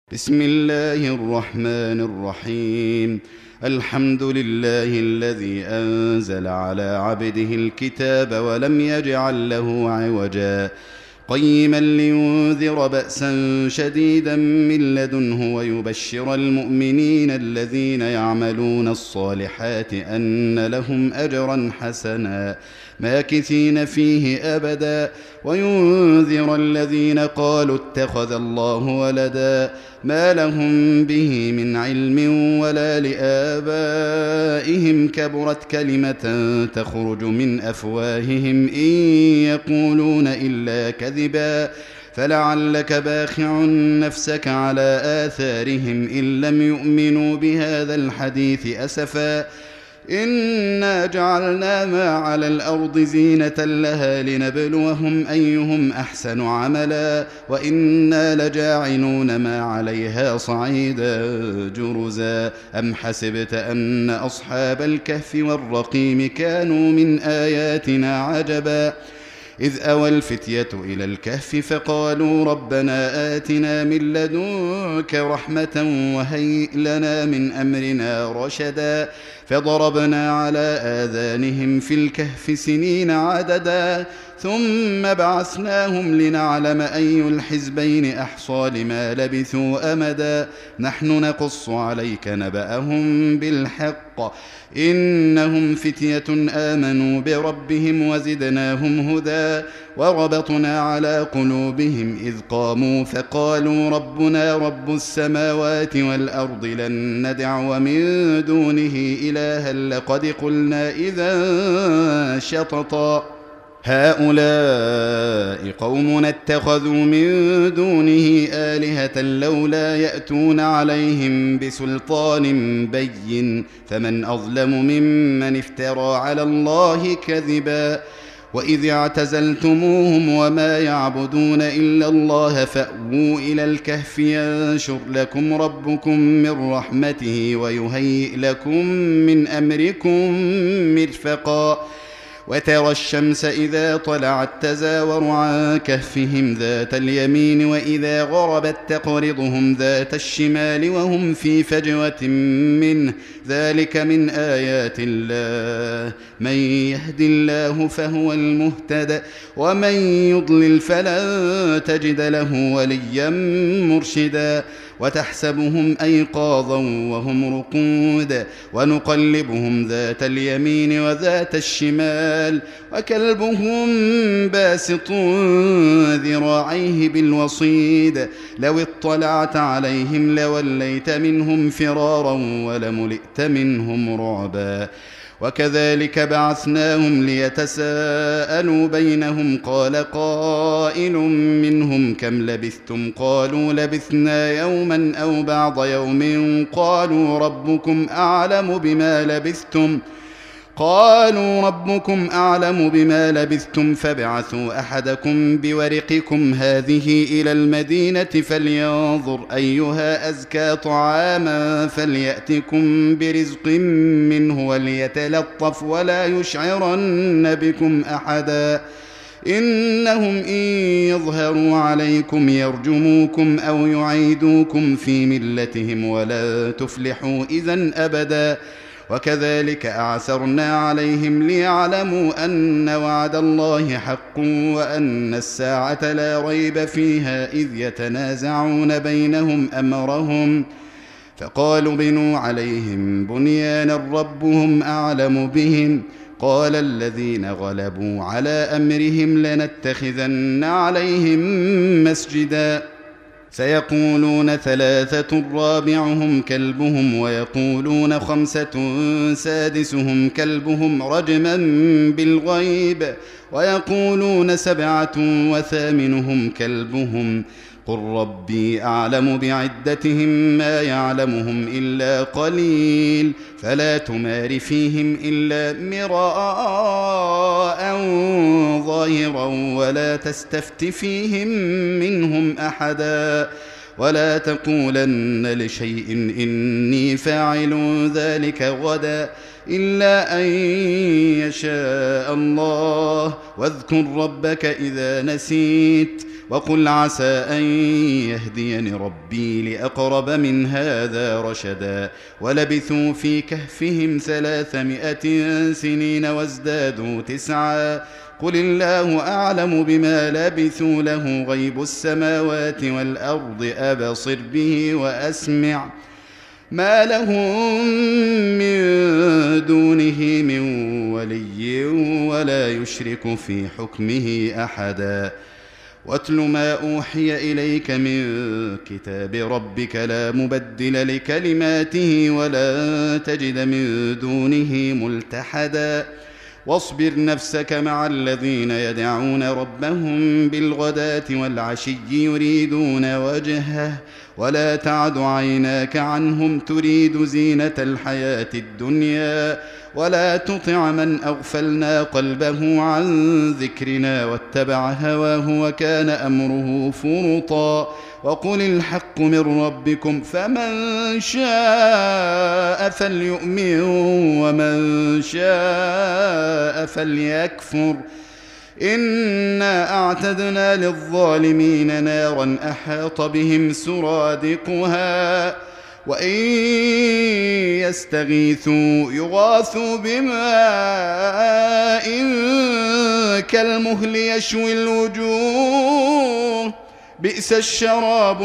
بسم الله الرحمن الرحيم. الحمد لله الذي أنزل على عبده الكتاب ولم يجعل له عوجا قيما لينذر بأسا شديدا من لدنه ويبشر المؤمنين الذين يعملون الصالحات أن لهم أجرا حسنا ماكثين فيه أبدا وينذر الذين قالوا اتخذ الله ولدا ما لهم به من علم ولا لآبائهم كبرت كلمة تخرج من أفواههم إن يقولون إلا كذبا فلعلك باخع نفسك على آثارهم إن لم يؤمنوا بهذا الحديث أسفا إنا جعلنا ما على الأرض زينة لها لنبلوهم أيهم أحسن عملا وإنا لجاعلون ما عليها صعيدا جرزا أم حسبت أن أصحاب الكهف والرقيم كانوا من آياتنا عجبا إذ أوى الفتية إلى الكهف فقالوا ربنا آتنا من لدنك رحمة وهيئ لنا من أمرنا رشدا فضربنا على آذانهم في الكهف سنين عددا ثم بعثناهم لنعلم أي الحزبين أحصى لما لبثوا أمدا نحن نقص عليك نبأهم بالحق إنهم فتية آمنوا بربهم وزدناهم هدى وربطنا على قلوبهم إذ قاموا فقالوا ربنا رب السماوات والأرض لن ندعو من دونه إلها لقد قلنا إذا شططا هؤلاء قومنا اتخذوا من دونه آلهة لولا يأتون عليهم بسلطان بين فمن أظلم ممن افترى على الله كذبا وإذ اعتزلتموهم وما يعبدون إلا الله فأووا إلى الكهف ينشر لكم ربكم من رحمته ويهيئ لكم من أمركم مرفقا وترى الشمس إذا طلعت تزاور عن كهفهم ذات اليمين وإذا غربت تقرضهم ذات الشمال وهم في فجوة منه ذلك من آيات الله من يهد الله فهو المهتد ومن يضلل فلن تجد له وليا مرشدا وتحسبهم أيقاظا وهم رقود ونقلبهم ذات اليمين وذات الشمال وكلبهم باسط ذراعيه بالوصيد لو اطلعت عليهم لوليت منهم فرارا ولملئت منهم رعبا وكذلك بعثناهم ليتساءلوا بينهم قال قائل منهم كم لبثتم قالوا لبثنا يوما أو بعض يوم قالوا ربكم أعلم بما لبثتم فابعثوا أحدكم بورقكم هذه إلى المدينة فلينظر أيها أزكى طعاما فليأتكم برزق منه وليتلطف ولا يشعرن بكم أحدا إنهم إن يظهروا عليكم يرجموكم أو يعيدوكم في ملتهم ولا تفلحوا إذن أبدا وكذلك أعثرنا عليهم ليعلموا أن وعد الله حق وأن الساعة لا ريب فيها إذ يتنازعون بينهم أمرهم فقالوا بنوا عليهم بنيانا ربهم أعلم بهم قال الذين غلبوا على أمرهم لنتخذن عليهم مسجدا سيقولون ثلاثة رابعهم كلبهم ويقولون خمسة سادسهم كلبهم رجما بالغيب ويقولون سبعة وثامنهم كلبهم قل ربي أعلم بعدتهم ما يعلمهم إلا قليل فلا تمار فيهم إلا مراء ظاهرا ولا تستفت فيهم منهم أحدا ولا تقولن لشيء إني فاعل ذلك غدا إلا أن يشاء الله واذكر ربك إذا نسيت وقل عسى أن يهديني ربي لأقرب من هذا رشدا ولبثوا في كهفهم 300 سنين وازدادوا 9 قل الله أعلم بما لبثوا له غيب السماوات والأرض أبصر به وأسمع ما لهم من دونه من ولي ولا يشرك في حكمه أحدا واتل ما أوحي إليك من كتاب ربك لا مبدل لكلماته ولا تجد من دونه ملتحدا واصبر نفسك مع الذين يدعون ربهم بالغداة والعشي يريدون وجهه ولا تعد عيناك عنهم تريد زينة الحياة الدنيا ولا تطع من أغفلنا قلبه عن ذكرنا واتبع هواه وكان أمره فرطا وقل الحق من ربكم فمن شاء فليؤمن ومن شاء فليكفر إنا أعتدنا للظالمين نارا أحاط بهم سرادقها وإن يستغيثوا يغاثوا بماء كالمهل يشوي الوجوه بئس الشراب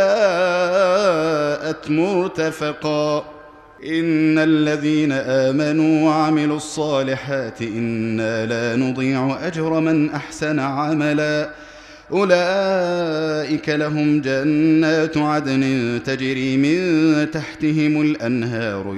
وساءت مرتفقا إن الذين آمنوا وعملوا الصالحات إنا لا نضيع أجر من أحسن عملا أولئك لهم جنات عدن تجري من تحتهم الأنهار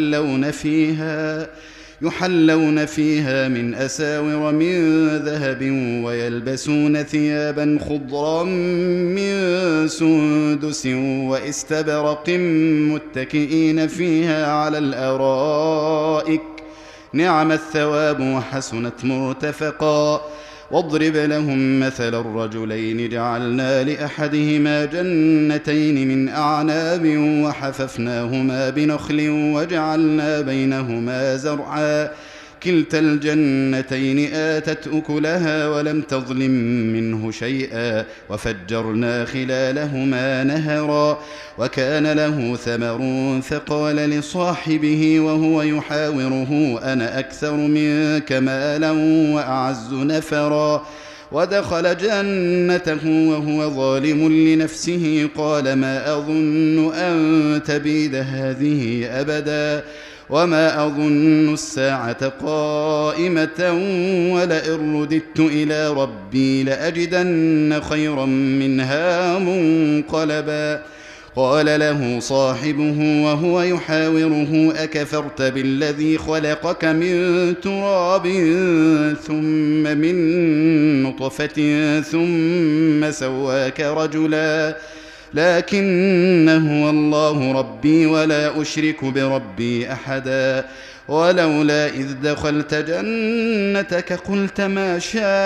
يحلون فيها من أساور من ذهب ويلبسون ثيابا خضرا من سندس واستبرق متكئين فيها على الأرائك نعم الثواب وحسنت مرتفقا واضرب لهم مثل الرجلين جعلنا لأحدهما جنتين من أعناب وحففناهما بنخل وجعلنا بينهما زرعا كلتا الجنتين آتت أكلها ولم تظلم منه شيئا وفجرنا خلالهما نهرا وكان له ثمر فقال لصاحبه وهو يحاوره أنا أكثر منك مالا وأعز نفرا ودخل جنته وهو ظالم لنفسه قال ما أظن أن تبيد هذه أبدا وما أظن الساعة قائمة ولئن رددت إلى ربي لأجدن خيرا منها منقلبا قال له صاحبه وهو يحاوره أكفرت بالذي خلقك من تراب ثم من نطفة ثم سواك رجلا لكن هو الله ربي ولا أشرك بربي أحدا ولولا إذ دخلت جنتك قلت ما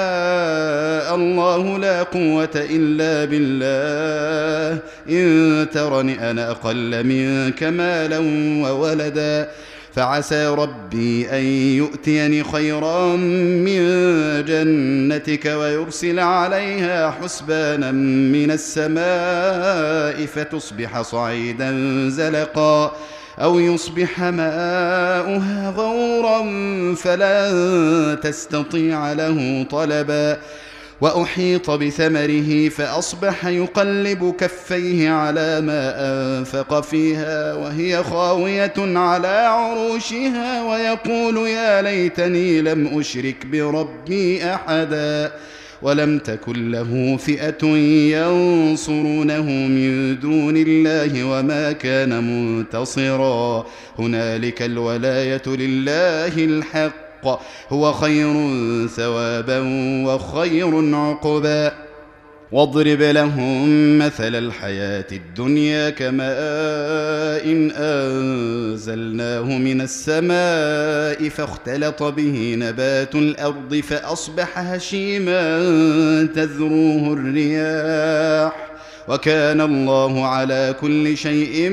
شاء الله لا قوة إلا بالله إن ترني أنا أقل منك مالا وولدا فعسى ربي أن يؤتيني خيرا من جنتك ويرسل عليها حسبانا من السماء فتصبح صعيدا زلقا أو يصبح ماؤها غورا فلا تستطيع له طلبا وأحيط بثمره فأصبح يقلب كفيه على ما أنفق فيها وهي خاوية على عروشها ويقول يا ليتني لم أشرك بربي أحدا ولم تكن له فئة ينصرونه من دون الله وما كان منتصرا هنالك الولاية لله الحق هو خير ثوابا وخير عقبا واضرب لهم مثل الحياة الدنيا كماء أنزلناه من السماء فاختلط به نبات الأرض فأصبح هشيما تذروه الرياح وكان الله على كل شيء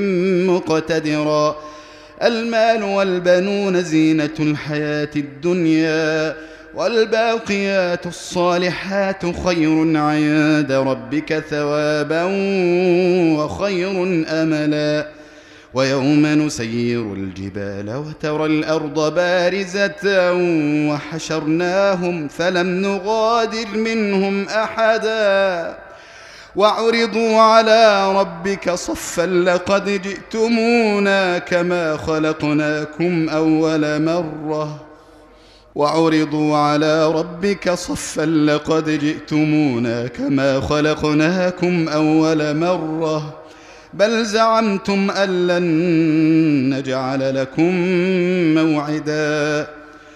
مقتدرا المال والبنون زينة الحياة الدنيا والباقيات الصالحات خير عند ربك ثوابا وخير أملا ويوم نسير الجبال وترى الأرض بارزة وحشرناهم فلم نغادر منهم أحدا وعرضوا على ربك صفا لقد جئتمونا كما خلقناكم أول مرة وعرضوا على ربك صفا لقد جئتمونا كما خلقناكم أول مرة بل زعمتم أن لن نجعل لكم موعدا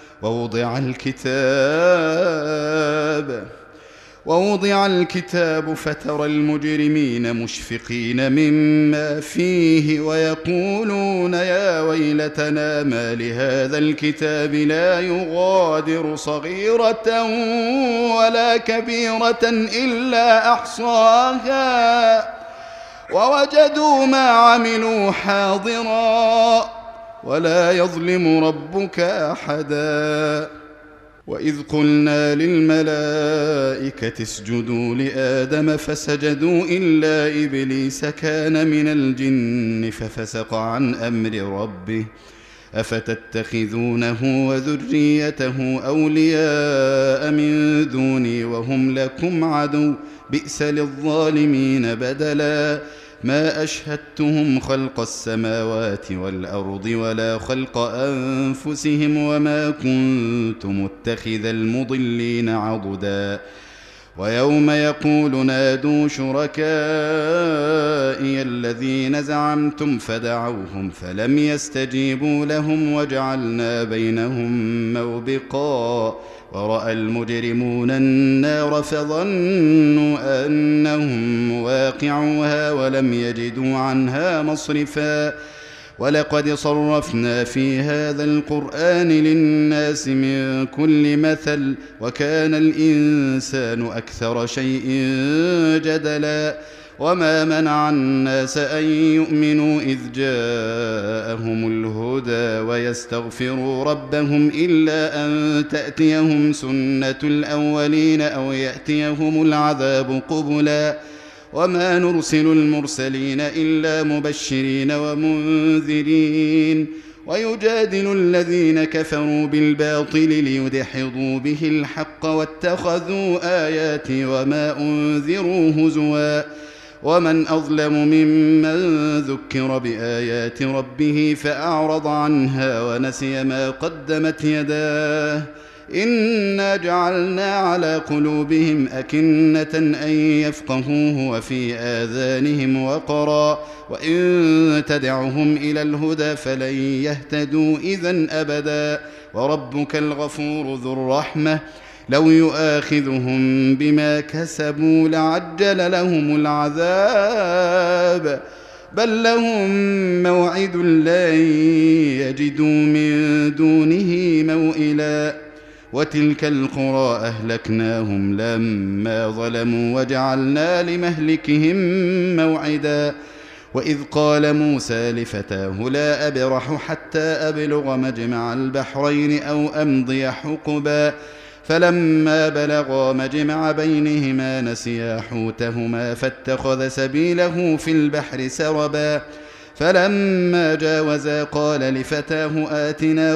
ووضع الكتاب فترى المجرمين مشفقين مما فيه ويقولون يا ويلتنا ما لهذا الكتاب لا يغادر صغيرة ولا كبيرة إلا أحصاها ووجدوا ما عملوا حاضرا ولا يظلم ربك أحدا وإذ قلنا للملائكة اسجدوا لآدم فسجدوا إلا إبليس كان من الجن ففسق عن أمر ربه أفتتخذونه وذريته أولياء من دوني وهم لكم عدو بئس للظالمين بدلا ما أشهدتهم خلق السماوات والأرض ولا خلق أنفسهم وما كنت متخذ المضلين عضدا ويوم يقول نادوا شركائي الذين زعمتم فدعوهم فلم يستجيبوا لهم وجعلنا بينهم موبقا ورأى المجرمون النار فظنوا أنهم مواقعوها ولم يجدوا عنها مصرفا ولقد صرفنا في هذا القرآن للناس من كل مثل وكان الإنسان أكثر شيء جدلا وما منع الناس أن يؤمنوا إذ جاءهم الهدى ويستغفروا ربهم إلا أن تأتيهم سنة الأولين أو يأتيهم العذاب قبلا وما نرسل المرسلين إلا مبشرين ومنذرين ويجادل الذين كفروا بالباطل ليدحضوا به الحق واتخذوا آياتي وما أنذروا هزوا ومن أظلم ممن ذكر بآيات ربه فأعرض عنها ونسي ما قدمت يداه إنا جعلنا على قلوبهم أكنة أن يفقهوه وفي آذانهم وقرا وإن تدعهم إلى الهدى فلن يهتدوا إذن أبدا وربك الغفور ذو الرحمة لو يؤاخذهم بما كسبوا لعجل لهم العذاب بل لهم موعد لن يجدوا من دونه موئلا وتلك القرى أهلكناهم لما ظلموا وجعلنا لمهلكهم موعدا وإذ قال موسى لفتاه لا أبرح حتى أبلغ مجمع البحرين أو أمضي حقبا فلما بلغا مجمع بينهما نسيا حوتهما فاتخذ سبيله في البحر سربا فلما جاوزا قال لفتاه آتنا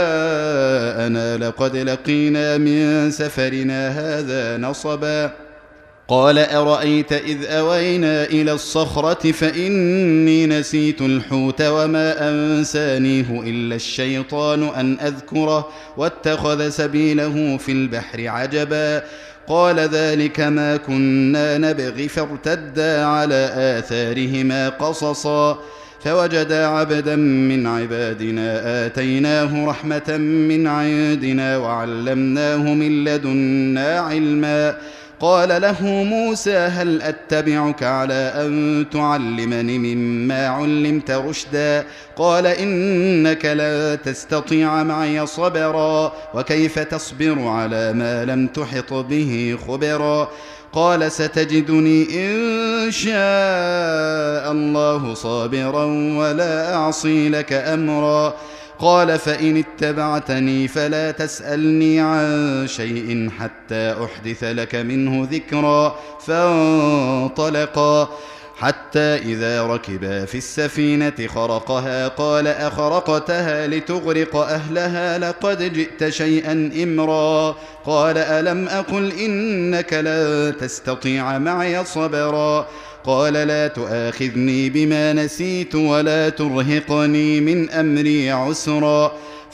غداءنا لقد لقينا من سفرنا هذا نصبا قال أرأيت إذ أوينا إلى الصخرة فإني نسيت الحوت وما أنسانيه إلا الشيطان أن أذكره واتخذ سبيله في البحر عجبا قال ذلك ما كنا نبغي فارتدا على آثارهما قصصا فوجدا عبدا من عبادنا آتيناه رحمة من عندنا وعلمناه من لدنا علما قال له موسى هل أتبعك على أن تعلمني مما علمت رشدا قال إنك لا تستطيع معي صبرا وكيف تصبر على ما لم تحط به خبرا قال ستجدني إن شاء الله صابرا ولا أعصي لك أمرا قال فإن اتبعتني فلا تسألني عن شيء حتى أحدث لك منه ذكرا. فانطلقا حتى إذا ركبا في السفينة خرقها قال أخرقتها لتغرق أهلها لقد جئت شيئا إمرا. قال ألم أقل إنك لن تستطيع معي صبرا. قال لا تؤاخذني بما نسيت ولا ترهقني من أمري عسرا.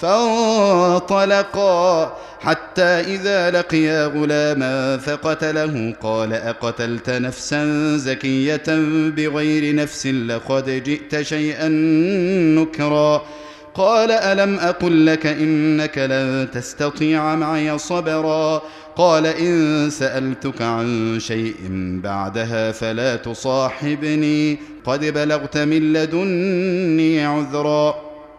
فانطلقا حتى إذا لقيا غلاما فقتله قال أقتلت نفسا زكية بغير نفس لقد جئت شيئا نكرا. قال ألم أقل لك إنك لن تستطيع معي صبرا. قال إن سألتك عن شيء بعدها فلا تصاحبني قد بلغت من لدني عذرا.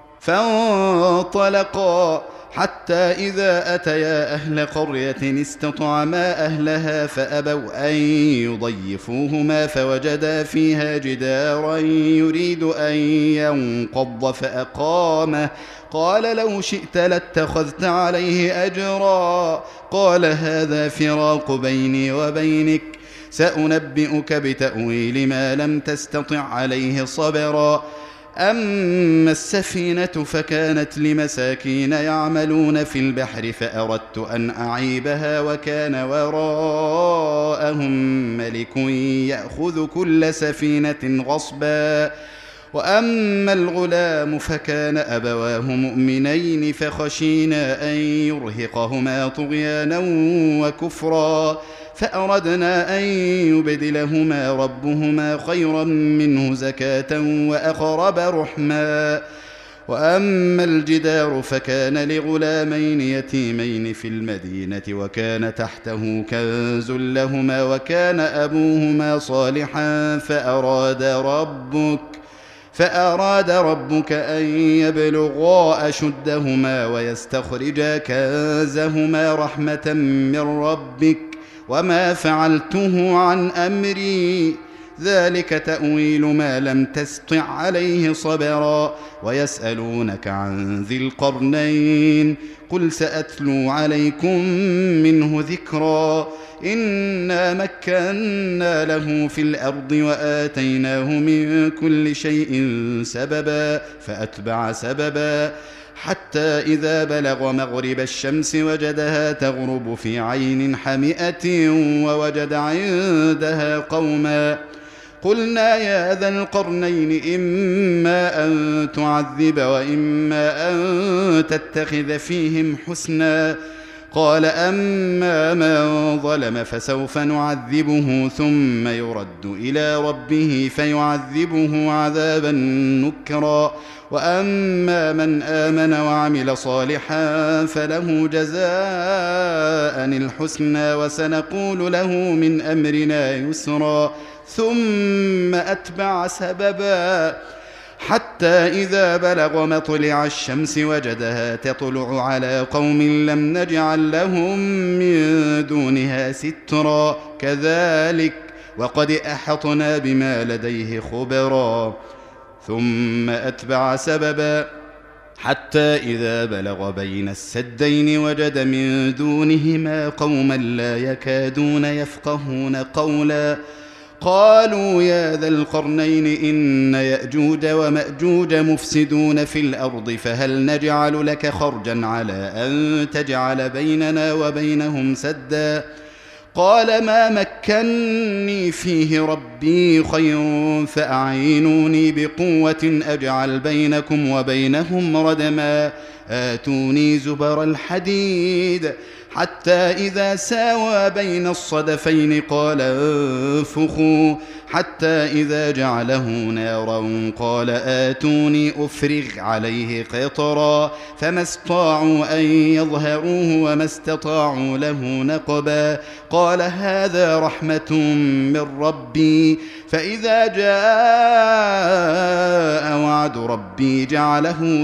فانطلقا حتى إذا أتيا أهل قرية استطعما أهلها فأبوا أن يضيفوهما فوجدا فيها جدارا يريد أن ينقض فأقامه. قال لو شئت لاتخذت عليه أجرا. قال هذا فراق بيني وبينك سأنبئك بتأويل ما لم تستطع عليه صبرا. أما السفينة فكانت لمساكين يعملون في البحر فأردت أن أعيبها وكان وراءهم ملك يأخذ كل سفينة غصبا. وأما الغلام فكان أبواه مؤمنين فخشينا أن يرهقهما طغيانا وكفرا فأردنا أن يبدلهما ربهما خيرا منه زكاة وأقرب رحما. وأما الجدار فكان لغلامين يتيمين في المدينة وكان تحته كنز لهما وكان أبوهما صالحا فأراد ربك أن يبلغا أشدهما ويستخرجا كنزهما رحمة من ربك وما فعلته عن أمري ذلك تأويل ما لم تستطع عليه صبرا. ويسألونك عن ذي القرنين قل سأتلو عليكم منه ذكرا. إنا مكنا له في الأرض وآتيناه من كل شيء سببا فأتبع سببا حتى إذا بلغ مغرب الشمس وجدها تغرب في عين حمئة ووجد عندها قوما. قلنا يا ذا القرنين إما أن تعذب وإما أن تتخذ فيهم حسنا. قال أما من ظلم فسوف نعذبه ثم يرد إلى ربه فيعذبه عذابا نكرا. وأما من آمن وعمل صالحا فله جزاء الحسنى وسنقول له من أمرنا يسرا. ثم أتبع سببا حتى إذا بلغ مطلع الشمس وجدها تطلع على قوم لم نجعل لهم من دونها سترا كذلك وقد أحطنا بما لديه خبرا. ثم أتبع سببا حتى إذا بلغ بين السدين وجد من دونهما قوما لا يكادون يفقهون قولا. قالوا يا ذا القرنين إن يأجوج ومأجوج مفسدون في الأرض فهل نجعل لك خرجا على أن تجعل بيننا وبينهم سدا. قال ما مكني فيه ربي خير فأعينوني بقوة أجعل بينكم وبينهم ردما. آتوني زبر الحديد حتى إذا ساوى بين الصدفين قال انفخوا حتى إذا جعله نارا قال آتوني أفرغ عليه قطرا. فما استطاعوا أن يظهروه وما استطاعوا له نقبا. قال هذا رحمة من ربي فإذا جاء وعد ربي جعله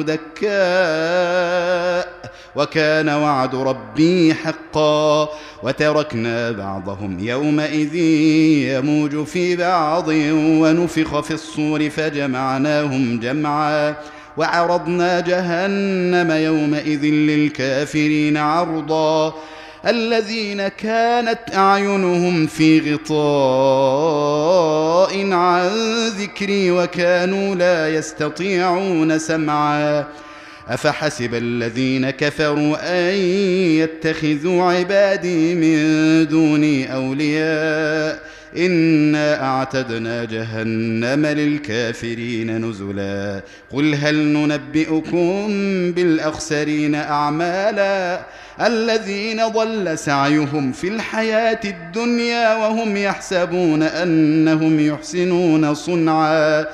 دكاء وكان وعد ربي حقا. وتركنا بعضهم يومئذ يموج في بعض ونفخ في الصور فجمعناهم جمعا. وعرضنا جهنم يومئذ للكافرين عرضا الذين كانت أعينهم في غطاء عن ذكري وكانوا لا يستطيعون سمعا أفحسب الذين كفروا أن يتخذوا عبادي من دوني أولياء إنا أعتدنا جهنم للكافرين نزلا قل هل ننبئكم بالأخسرين أعمالا الذين ضل سعيهم في الحياة الدنيا وهم يحسبون أنهم يحسنون صنعا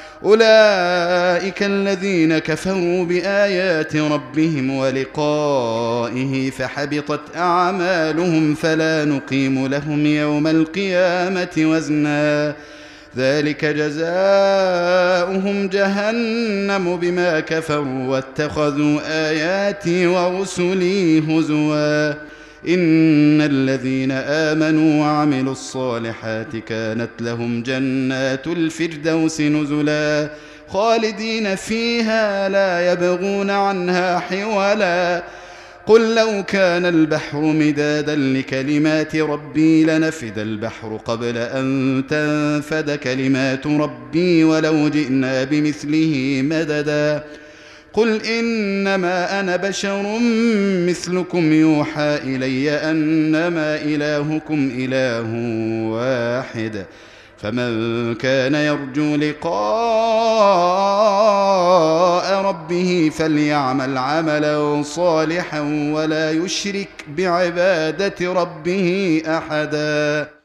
أولئك الذين كفروا بآيات ربهم ولقائه فحبطت أعمالهم فلا نقيم لهم يوم القيامة وزنا ذلك جزاؤهم جهنم بما كفروا واتخذوا آياتي ورسلي هزوا إن الذين آمنوا وعملوا الصالحات كانت لهم جنات الفردوس نزلا خالدين فيها لا يبغون عنها حولا قل لو كان البحر مدادا لكلمات ربي لنفد البحر قبل أن تنفد كلمات ربي ولو جئنا بمثله مددا قل إنما أنا بشر مثلكم يوحى إلي أنما إلهكم إله واحد فمن كان يرجو لقاء ربه فليعمل عملا صالحا ولا يشرك بعبادة ربه أحدا.